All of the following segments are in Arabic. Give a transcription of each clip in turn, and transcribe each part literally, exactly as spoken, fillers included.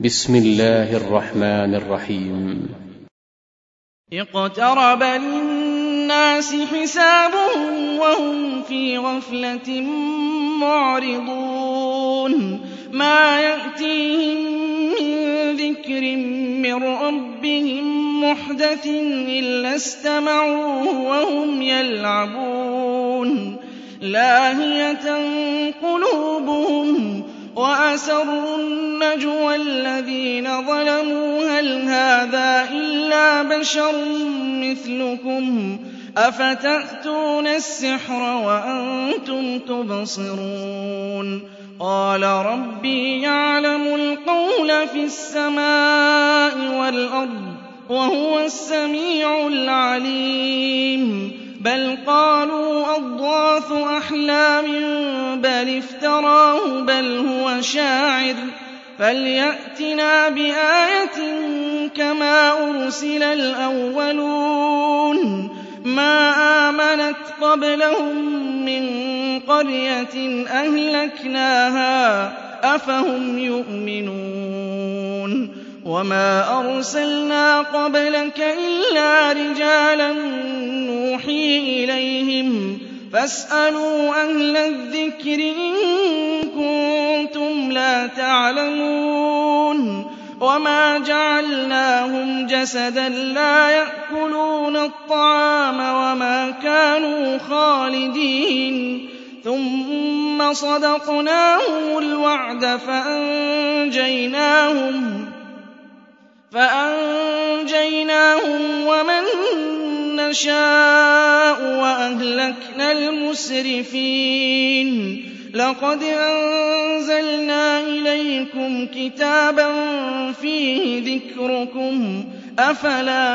بسم الله الرحمن الرحيم. اقترب للناس حسابهم وهم في غفلة معرضون ما يأتيهم من ذكر من ربهم محدث إلا استمعوه وهم يلعبون لاهية قلوبهم وأسروا النجوى الذين ظلموا هل هذا إلا بشر مثلكم أفتأتون السحر وأنتم تبصرون قال ربي يعلم القول في السماء والأرض وهو السميع العليم بل قالوا أضغاث أحلام بل افتراه بل هو شاعر فليأتنا بآية كما أرسل الأولون ما آمنت قبلهم من قرية أهلكناها أفهم يؤمنون وما أرسلنا قبلك إلا رجالا نوحي إليهم فاسألوا أهل الذكر إن كنتم لا تعلمون وما جعلناهم جسدا لا يأكلون الطعام وما كانوا خالدين ثم صدقناهم الوعد فأنجيناهم فأنجيناهم ومن نشاء وأهلكنا المسرفين لقد أنزلنا إليكم كتابا فيه ذكركم أفلا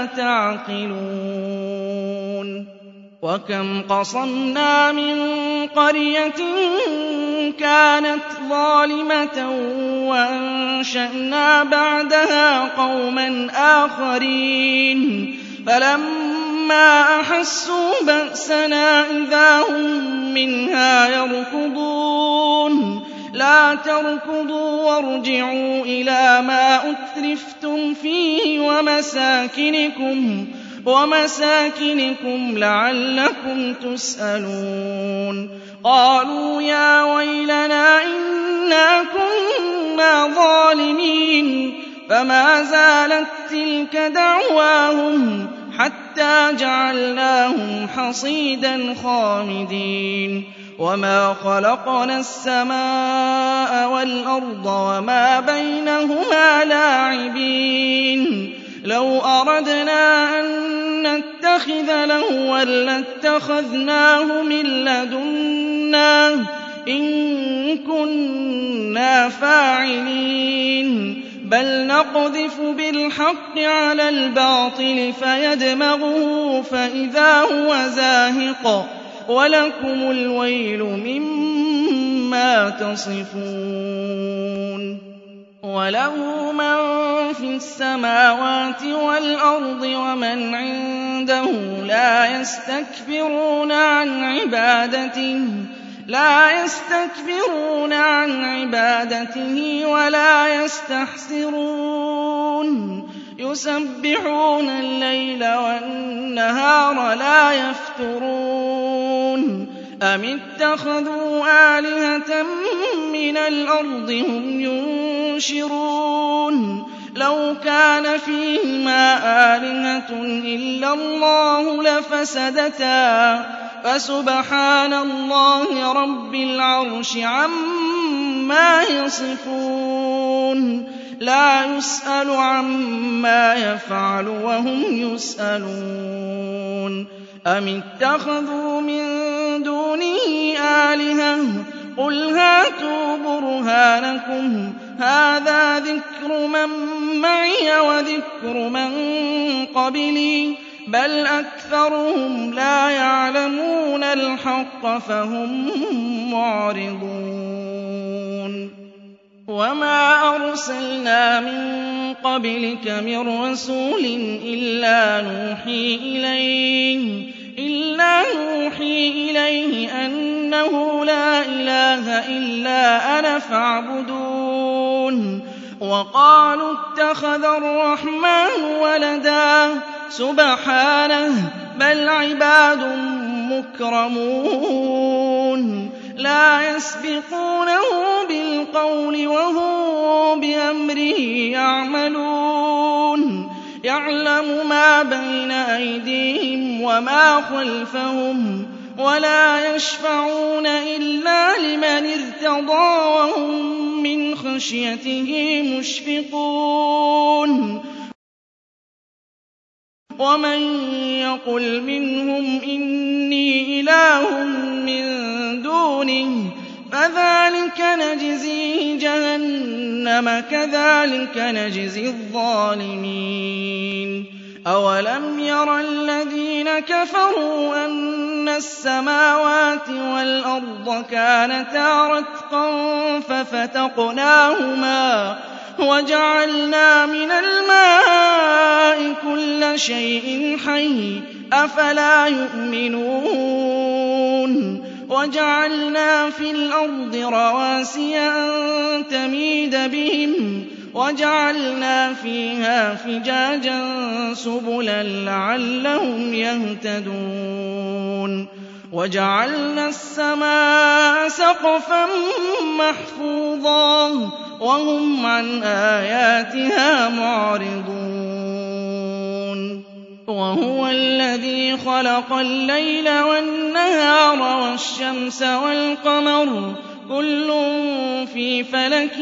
تعقلون وكم قصمنا من قرية كانت ظالمة وأنشأنا بعدها قوما آخرين فلما أحسوا بأسنا إذا هم منها يركضون لا تركضوا وارجعوا إلى ما أترفتم فيه ومساكنكم ومساكنكم لعلكم تسألون قالوا يا ويلنا إنا كنا ظالمين فما زالت تلك دعواهم حتى جعلناهم حصيدا خامدين وما خلقنا السماء والأرض وما بينهما لاعبين لو أردنا أن نتخذ لهوا لاتخذناه من لدنا إن كنا فاعلين بل نقذف بالحق على الباطل فيدمغه فإذا هو زاهق ولكم الويل مما تصفون وله من في السماوات والأرض ومن عنده لا يستكبرون عن عبادته لا يستكبرون عن عبادته ولا يستحسرون يسبحون الليل والنهار لا يفترون أم اتخذوا آلهة من الأرض هم ينشرون لو كان فيهما آلهة إلا الله لفسدتا فسبحان الله رب العرش عما يصفون لا يسأل عما يفعل وهم يسألون أم اتخذوا من دونه آلهة قل هاتوا برهانكم هذا ذكر من معي وذكر من قبلي بل أكثرهم لا يعلمون الحق فهم معرضون وما أرسلنا من قبلك من رسول إلا نوحي إليه إلا نوحي إليه أنه لا إله إلا أنا فاعبدون وقالوا اتخذ الرحمن ولدا سبحانه بل عباد مكرمون لا يسبقونه بالقول وهم بأمره يعملون يعلم ما بين أيديهم وما خلفهم ولا يشفعون إلا لمن ارتضى وهم من خشيته مشفقون ومن يقل منهم إني إله من دونه فذلك نجزيه جهنم كذلك نجزي الظالمين أولم ير الذين كفروا أن السماوات والأرض كانتا رتقا ففتقناهما وجعلنا من الماء كل شيء حي أفلا يؤمنون وجعلنا في الأرض رواسي أن تميد بهم وجعلنا فيها فجاجا سبلا لعلهم يهتدون وجعلنا السماء سقفا محفوظا وهم عن آياتها معرضون وهو الذي خلق الليل والنهار والشمس والقمر كل في فلك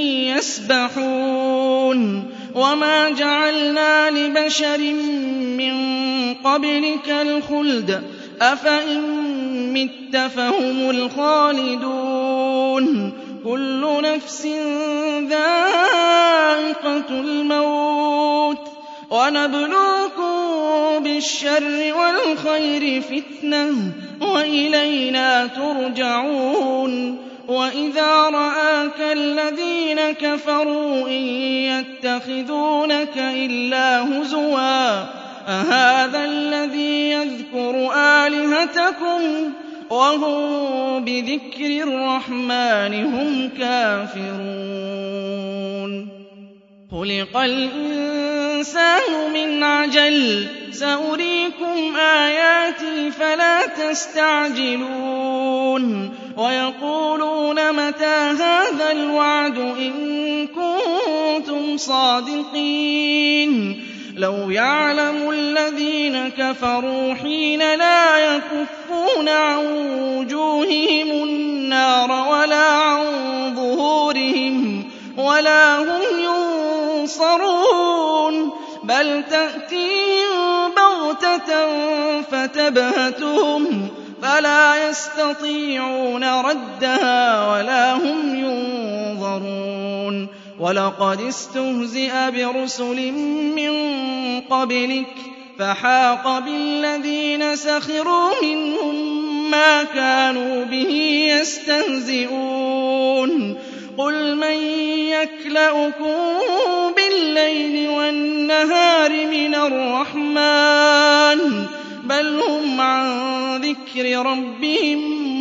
يسبحون وما جعلنا لبشر من قبلك الخلد أفإن مت فهم الخالدون كل نفس ذائقة الموت ونبلوكم بالشر والخير فتنة وإلينا ترجعون وإذا رآك الذين كفروا إن يتخذونك إلا هزوا أهذا الذي يذكر آلهتكم وهم بذكر الرحمن هم كافرون خلق الإنسان من عجل سأريكم آياتي فلا تستعجلون ويقولون متى هذا الوعد إن كنتم صادقين لو يعلم الذين كفروا حين لا يكفون عن وجوههم النار ولا عن ظهورهم ولا هم ينصرون بل تأتيهم بغتة فتبهتهم فلا يستطيعون ردها ولا هم ينظرون ولقد استهزئ برسل من قبلك فحاق بالذين سخروا منهم ما كانوا به يستهزئون قل من يكلؤكم بالليل والنهار من الرحمن بل هم عن ذكر ربهم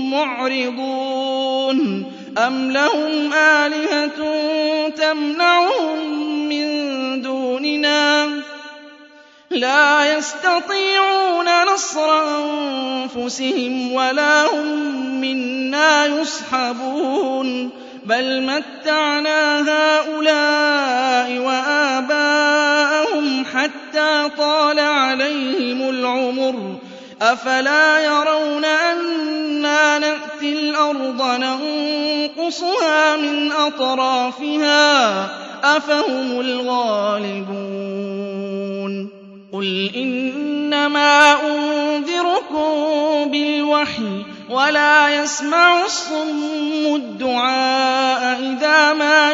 معرضون أم لهم آلهة تمنعهم من دوننا لا يستطيعون نصر أنفسهم ولا هم منا يصحبون بل متعنا هؤلاء وآباءهم حتى طال عليهم العمر أفلا يرون أنا نأتي الأرض ننقصها من أطرافها أفهم الغالبون قل إنما أنذركم بالوحي ولا يسمع الصم الدعاء إذا ما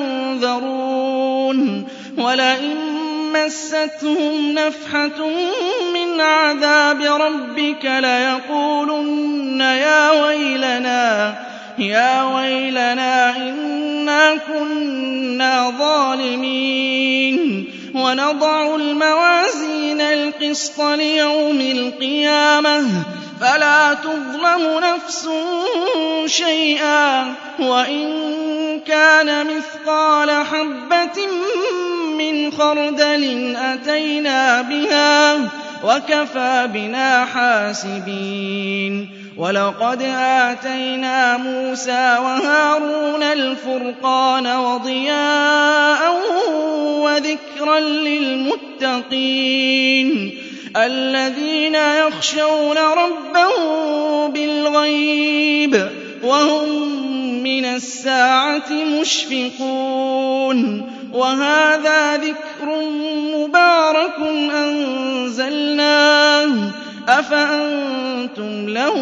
ينذرون ولئن مستهم نفحة من عذاب ربك ليقولن يا ويلنا يا ويلنا إنا كنا ظالمين ونضع الموازين القسط ليوم القيامة فلا تظلم نفس شيئا وإن كان مثقال مِثْقَالَ حَبَّةٍ مِّنْ خَرْدَلٍ أَتَيْنَا بِهَا وَكَفَىٰ بِنَا حَاسِبِينَ وَلَقَدْ آتَيْنَا مُوسَىٰ وَهَارُونَ الْفُرْقَانَ وَضِيَاءً وَذِكْرًا لِّلْمُتَّقِينَ الَّذِينَ يَخْشَوْنَ رَبَّهُم بِالْغَيْبِ وَهُم مِّنَ السَّاعَةِ مُشْفِقُونَ وَهَٰذَا ذِكْرٌ مُّبَارَكٌ أَنزَلْنَاهُ أَفَأَنتُمْ لَهُ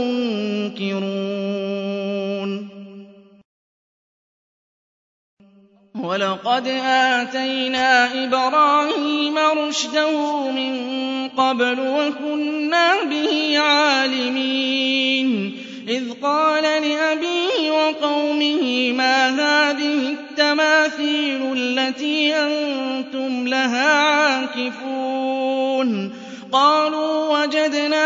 مُنكِرُونَ وَلَقَدْ آتَيْنَا إِبْرَاهِيمَ رُشْدَهُ مِن قَبْلُ وَكُنَّا بِهِ عَالِمِينَ إِذْ قَالَ لِأَبِيهِ وَقَوْمِهِ مَا هَٰذِهِ التَّمَاثِيلُ الَّتِي أَنتُمْ لَهَا عَاكِفُونَ قَالُوا وَجَدْنَا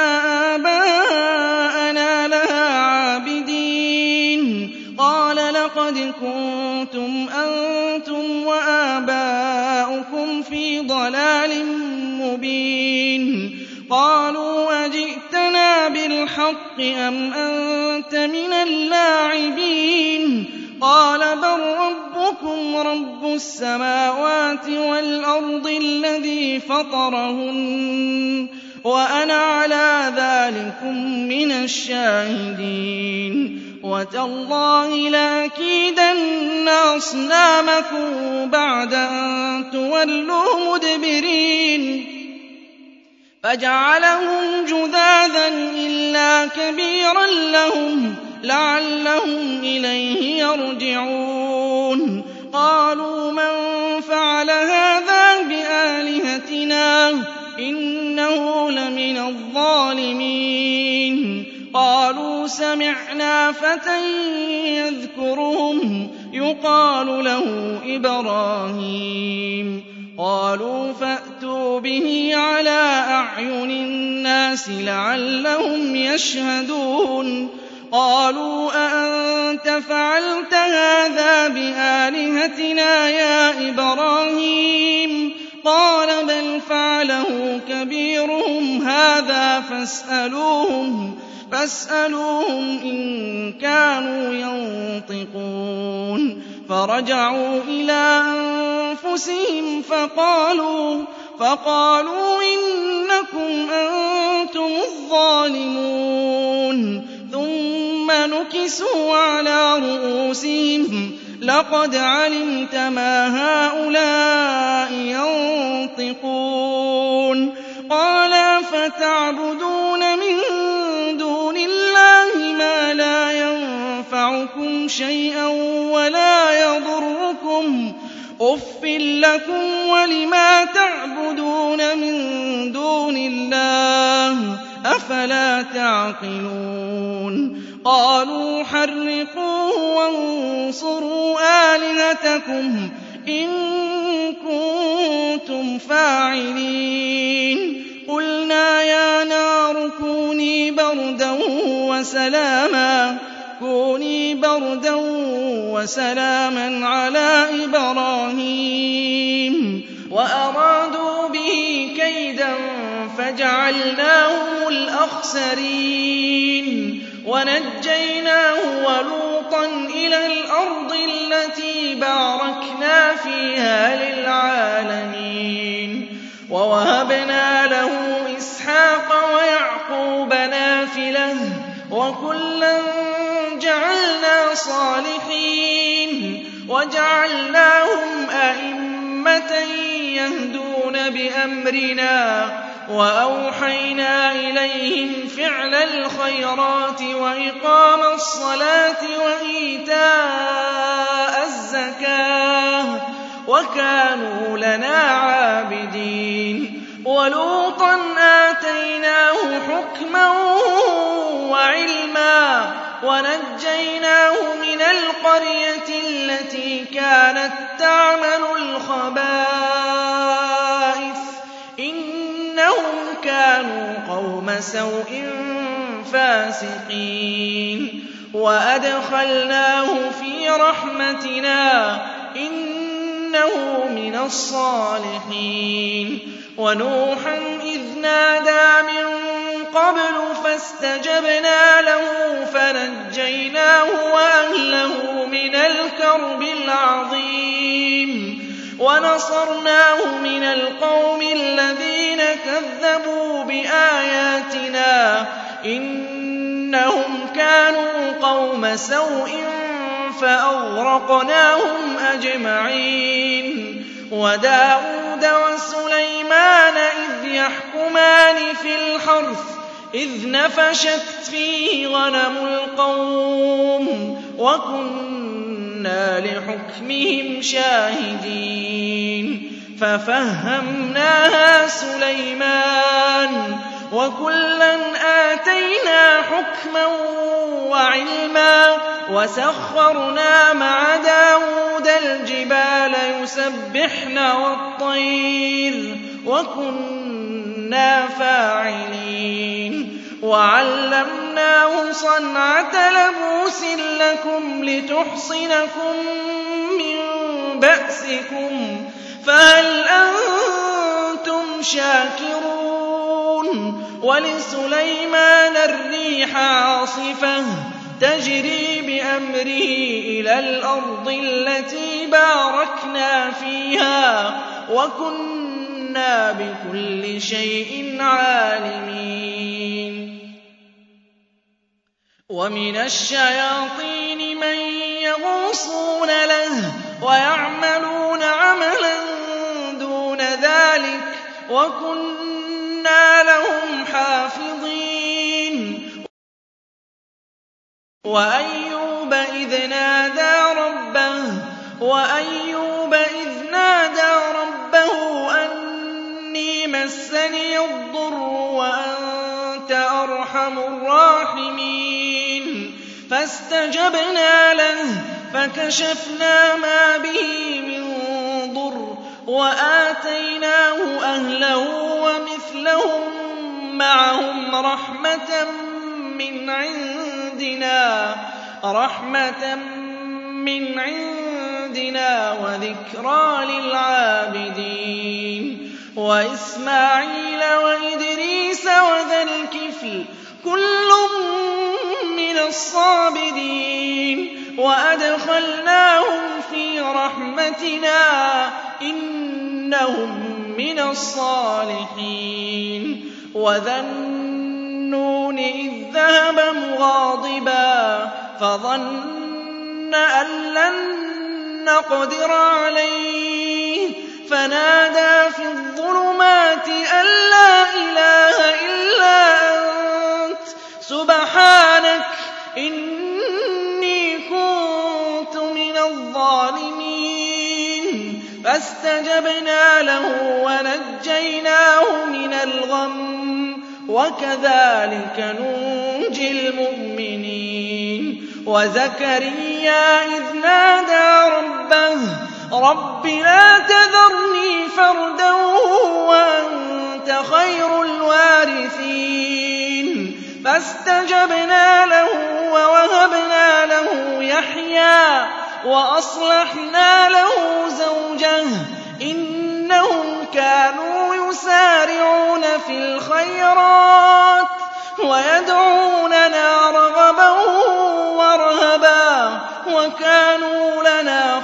آبَاءَنَا لَهَا عَابِدِينَ قَالَ لَقَدْ كُنتُمْ أَنتُمْ وَآبَاؤُكُمْ فِي ضَلَالٍ مُّبِينٍ قَالُوا أَجِئْتَنَا بِالْحَقِّ أَمْ أَنتَ مِنَ اللاعبين قَالَ بَل رَّبُّكُمْ رَبُّ السَّمَاوَاتِ وَالْأَرْضِ الَّذِي فَطَرَهُنَّ وَأَنَا عَلَىٰ ذَٰلِكُم مِّنَ الشَّاهِدِينَ وَتَاللَّهِ لَأَكِيدَنَّ أَصْنَامَكُم بَعْدَ أَن تُوَلُّوا مُدْبِرِينَ فَجَعَلَهُمْ جُذَاذًا إِلَّا كَبِيرًا لَّهُمْ لَعَلَّهُمْ إِلَيْهِ يَرْجِعُونَ قَالُوا مَن فَعَلَ هَٰذَا بِآلِهَتِنَا إِنَّهُ لَمِنَ الظَّالِمِينَ قَالُوا سَمِعْنَا فَتًى يَذْكُرُهُمْ يُقَالُ لَهُ إِبْرَاهِيمُ قَالُوا فَأْتُوا بِهِ عَلَىٰ أَعْيُنِ النَّاسِ لَعَلَّهُمْ يَشْهَدُونَ قَالُوا أَأَنتَ فَعَلْتَ هَٰذَا بِآلِهَتِنَا يَا إِبْرَاهِيمُ قَالَ بَلْ فَعَلَهُ كَبِيرُهُمْ هَٰذَا فَاسْأَلُوهُمْ فَاسْأَلُوهُمْ إِن كَانُوا يَنطِقُونَ فَرَجَعُوا إِلَىٰ أَنفُسِهِمْ فَقَالُوا فَقَالُوا إِنَّكُمْ أَنتُمُ الظَّالِمُونَ ثُمَّ نُكِسُوا عَلَىٰ رُءُوسِهِمْ لَقَدْ عَلِمْتَ مَا هَٰؤُلَاءِ يَنطِقُونَ قَالَ أَفَتَعْبُدُونَ مِن دُونِ اللَّهِ مَا لَا يَنفَعُكُمْ شَيْئًا وَلَا يَضُرُّكُمْ أُفٍّ لَّكُمْ وَلِمَا تَعْبُدُونَ مِن دُونِ اللَّهِ أَفَلَا تَعْقِلُونَ قَالُوا حَرِّقُوهُ وَانصُرُوا آلِهَتَكُمْ إِن كُنتُمْ فَاعِلِينَ قُلْنَا يَا نَارُ كُونِي بَرْدًا وَسَلَامًا كُونِي بَرْدًا وَسَلَامًا عَلَىٰ إِبْرَاهِيمَ وَأَرَادُوا بِهِ كَيْدًا فَجَعَلْنَاهُمُ الْأَخْسَرِينَ وَنَجَّيْنَاهُ وَلُوطًا إِلَى الْأَرْضِ الَّتِي بَارَكْنَا فِيهَا لِلْعَالَمِينَ وَوَهَبْنَا لَهُ إِسْحَاقَ وَيَعْقُوبَ نَافِلَةً وَكُلًّا جَعَلْنَا صَالِحِينَ وَجَعَلْنَاهُمْ أَئِمَّةً يَهْدُونَ بِأَمْرِنَا وَأَوْحَيْنَا إِلَيْهِمْ فِعْلَ الْخَيْرَاتِ وَإِقَامَ الصَّلَاةِ وَإِيتَاءَ الزَّكَاةِ وَكَانُوا لَنَا عَابِدِينَ وَلُوطًا آتَيْنَاهُ حُكْمًا وَعِلْمًا وَنَجَّيْنَاهُ مِنَ الْقَرْيَةِ الَّتِي كَانَت تَّعْمَلُ الْخَبَائِثَ إِنَّهُمْ كَانُوا قَوْمَ سَوْءٍ فَاسِقِينَ وَأَدْخَلْنَاهُ فِي رَحْمَتِنَا إِنَّهُ مِنَ الصَّالِحِينَ وَنُوحًا إِذْ نَادَىٰ مِن قَبْلُ فَاسْتَجَبْنَا لَهُ فَنَجَّيْنَاهُ وَأَهْلَهُ مِنَ الْكَرْبِ الْعَظِيمِ وَنَصَرْنَاهُ مِنَ الْقَوْمِ الَّذِينَ كَذَّبُوا بِآيَاتِنَا إِنَّهُمْ كَانُوا قَوْمَ سَوْءٍ فَأَغْرَقْنَاهُمْ أَجْمَعِينَ وَدَاوُودَ وَسُلَيْمَانَ إِذْ يَحْكُمَانِ فِي الْحَرْثِ إِذْ نَفَشَتْ فِيهِ غَنَمُ الْقَوْمِ وَكُنَّا لِحُكْمِهِمْ شَاهِدِينَ فَفَهَّمْنَاهَا سُلَيْمَانَ وَكُلًّا آتَيْنَا حُكْمًا وَعِلْمًا وَسَخَّرْنَا مَعَ دَاوُودَ الْجِبَالَ يُسَبِّحْنَ وَالطَّيْرَ وَكُنَّا فَاعِلِينَ وَعَلَّمْنَاهُ صَنْعَةَ لَبُوسٍ لَّكُمْ لِتُحْصِنَكُم مِّن بَأْسِكُمْ فَهَلْ أَنتُمْ شَاكِرُونَ وَلِسُلَيْمَانَ الرِّيحَ عَاصِفَةً تَجْرِي بِأَمْرِهِ إِلَى الْأَرْضِ الَّتِي بَارَكْنَا فِيهَا وَكُنَّا بِكُلِّ شَيْءٍ عَالِمِينَ وَمِنَ الشَّيَاطِينِ مَن يَغُوصُونَ لَهُ وَيَعْمَلُونَ عَمَلًا دُونَ ذَٰلِكَ وَكُنَّا لَهُمْ حَافِظِينَ وَأَيُّوبَ إِذْ نَادَىٰ رَبَّهُ وَأَيُّوبَ إِذْ نَادَىٰ رَبَّهُ أَنِّي مَسَّنِيَ الضُّرُّ وَأَنتَ أَرْحَمُ الرَّاحِمِينَ فَاسْتَجَبْنَا لَهُ فَكَشَفْنَا مَا بِهِ مِن ضُرٍّ وَآتَيْنَاهُ أَهْلَهُ وَمِثْلَهُم مَّعَهُمْ رَحْمَةً مِّنْ عِندِنَا رَحْمَةً مِّنْ عِندِنَا وَذِكْرَىٰ لِلْعَابِدِينَ وَإِسْمَاعِيلَ وَإِدْرِيسَ وَذَا الْكِفْلِ كُلٌّ مِّنَ الصَّابِرِينَ وَأَدْخَلْنَاهُمْ فِي رَحْمَتِنَا إِنَّهُم مِّنَ الصَّالِحِينَ وَذَا النُّونِ إِذ ذَّهَبَ مُغَاضِبًا فَظَنَّ أَن لَّن نَّقْدِرَ عَلَيْهِ فَنَادَىٰ فِي الظُّلُمَاتِ أَن لَّا إِلَٰهَ إِلَّا أَنتَ سُبْحَانَكَ إِنِّي كُنتُ مِنَ الظَّالِمِينَ فَاسْتَجَبْنَا لَهُ وَنَجَّيْنَاهُ مِنَ الْغَمِّ وَكَذَٰلِكَ نُنجِي الْمُؤْمِنِينَ وَزَكَرِيَّا إِذْ نَادَىٰ رَبَّهُ رَبِّ لَا تَذَرْنِي فَرْدًا وَأَنتَ خَيْرُ الْوَارِثِينَ فَاسْتَجَبْنَا لَهُ وَوَهَبْنَا لَهُ يَحْيَىٰ وَأَصْلَحْنَا لَهُ زَوْجَهُ إِنَّهُمْ كَانُوا يُسَارِعُونَ فِي الْخَيْرَاتِ وَيَدْعُونَنَا رَغَبًا وَرَهَبًا وَكَانُوا لَنَا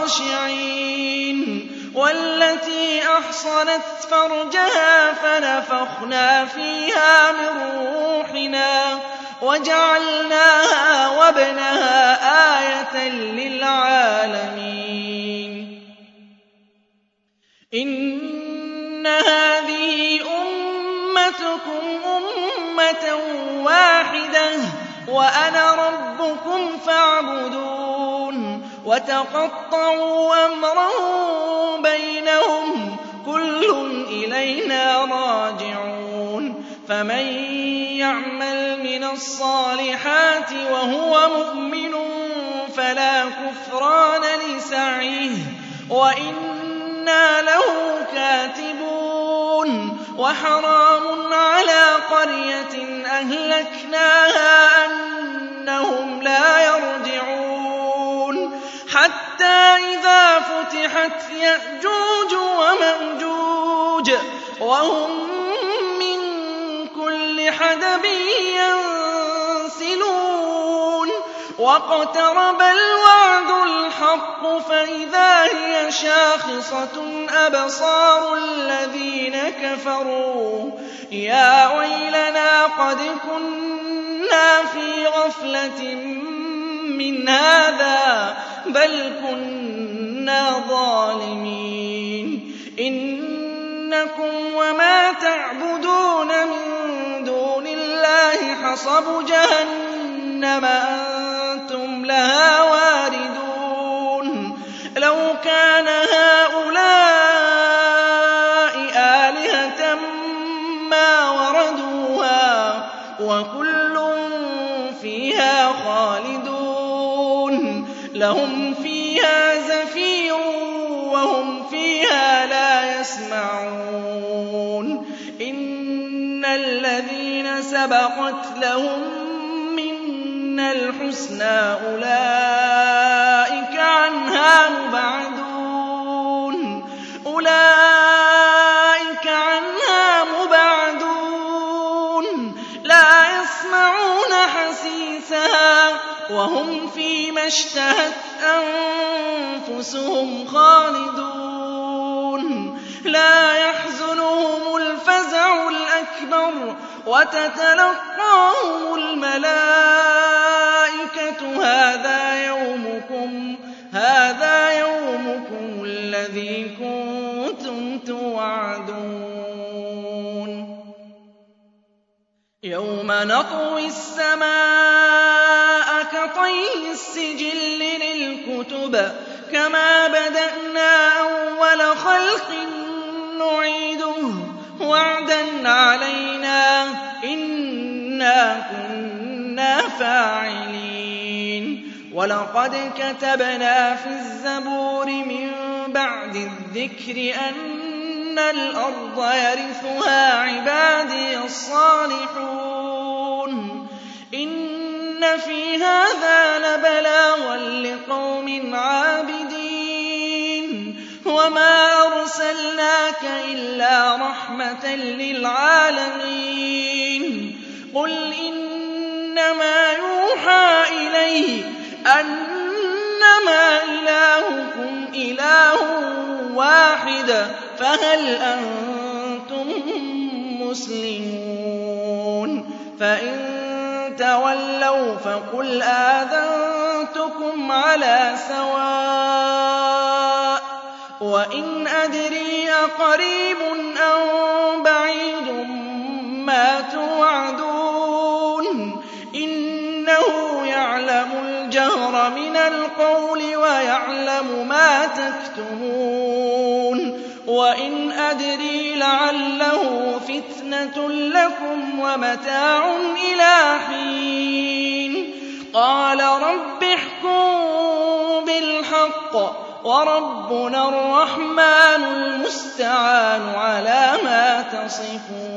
خَاشِعِينَ وَالَّتِي أَحْصَنَتْ فَرْجَهَا فَنَفَخْنَا فِيهَا مِن رُّوحِنَا وَجَعَلْنَاهَا وَابْنَهَا آيَةً لِّلْعَالَمِينَ إِنَّ هَٰذِهِ أُمَّتُكُمْ أُمَّةً وَاحِدَةً وَأَنَا رَبُّكُمْ فَاعْبُدُونِ وَتَقَطَّعُوا أَمْرَهُم بَيْنَهُمْ كُلٌّ إِلَيْنَا رَاجِعُونَ فَمَن يَعْمَلْ مِنَ الصَّالِحَاتِ وَهُوَ مُؤْمِنٌ فَلَا كُفْرَانَ لِسَعْيِهِ وَإِنَّا لَهُ كَاتِبُونَ وَحَرَامٌ عَلَىٰ قَرْيَةٍ أَهْلَكْنَاهَا أَنَّهُمْ لَا يَرْجِعُونَ حَتَّىٰ إِذَا فُتِحَتْ يَأْجُوجُ وَمَأْجُوجُ وَهُم مِّن كُلِّ حَدَبٍ يَنسِلُونَ وَاقْتَرَبَ الْوَعْدُ الْحَقُّ فَإِذَا هِيَ شَاخِصَةٌ أَبْصَارُ الَّذِينَ كَفَرُوا يَا وَيْلَنَا قَدْ كُنَّا فِي غَفْلَةٍ مِّنْ هَٰذَا بَلْ كُنَّا ظَالِمِينَ إِنَّكُمْ وَمَا تَعْبُدُونَ مِن دُونِ اللَّهِ حَصَبُ جَهَنَّمَ أَنتُمْ لَهَا وَارِدُونَ لَوْ كَانَ هَٰؤُلَاءِ آلِهَةً مَّا وَرَدُوهَا وَكُلٌّ فِيهَا خَالِدُونَ لَهُمْ فِيهَا زَفِيرٌ وَهُمْ فِيهَا لَا يَسْمَعُونَ إِنَّ الَّذِينَ سَبَقَتْ لَهُم مِّنَّا الْحُسْنَىٰ أُولَٰئِكَ عَنْهَا مُبْعَدُونَ أُولَٰئِكَ عَنْهَا مُبْعَدُونَ لَا يَسْمَعُونَ حَسِيسَهَا وَهُمْ فِيمَا اشْتَهَتْ أَنفُسُهُمْ خَالِدُونَ لَا يَحْزُنُهُمُ الْفَزَعُ الْأَكْبَرُ وَتَتَلَقَّاهُمُ الْمَلَائِكَةُ هَٰذَا يَوْمُكُمْ هَٰذَا يَوْمُكُمُ الَّذِي كُنتُمْ تُوعَدُونَ يَوْمَ نَطْوِي السَّمَاءَ كَطَيِّ السِّجِلِّ لِلْكُتُبِ كَمَا بَدَأْنَا أَوَّلَ خَلْقٍ نُّعِيدُهُ وَعْدًا عَلَيْنَا ۚ إِنَّا كُنَّا فَاعِلِينَ وَلَقَدْ كَتَبْنَا فِي الزَّبُورِ مِن بَعْدِ الذِّكْرِ أَنَّ الْأَرْضَ يَرِثُهَا عِبَادِيَ الصَّالِحُونَ إِنَّ فِي هَٰذَا لَبَلَاغًا لِّقَوْمٍ عَابِدِينَ وَمَا أَرْسَلْنَاكَ إِلَّا رَحْمَةً لِّلْعَالَمِينَ قُلْ إِنَّمَا يُوحَىٰ إِلَيَّ أَنَّمَا إِلَٰهُكُمْ إِلَٰهٌ وَاحِدٌ فَهَلْ أَنتُم مُّسْلِمُونَ فَإِن تَوَلَّوْا فَقُلْ آذَنتُكُمْ عَلَىٰ سَوَاءٍ وَإِنْ أَدْرِي أَقَرِيبٌ أَم بَعِيدٌ مَّا تُوعَدُونَ إِنَّهُ يَعْلَمُ الْجَهْرَ مِنَ الْقَوْلِ وَيَعْلَمُ مَا تَكْتُمُونَ وَإِنْ أَدْرِي لَعَلَّهُ فِتْنَةٌ لَّكُمْ وَمَتَاعٌ إِلَىٰ حِينٍ قَالَ رَبِّ احْكُم بِالْحَقِّ وَرَبُّنَا الرَّحْمَٰنُ الْمُسْتَعَانُ عَلَىٰ مَا تَصِفُونَ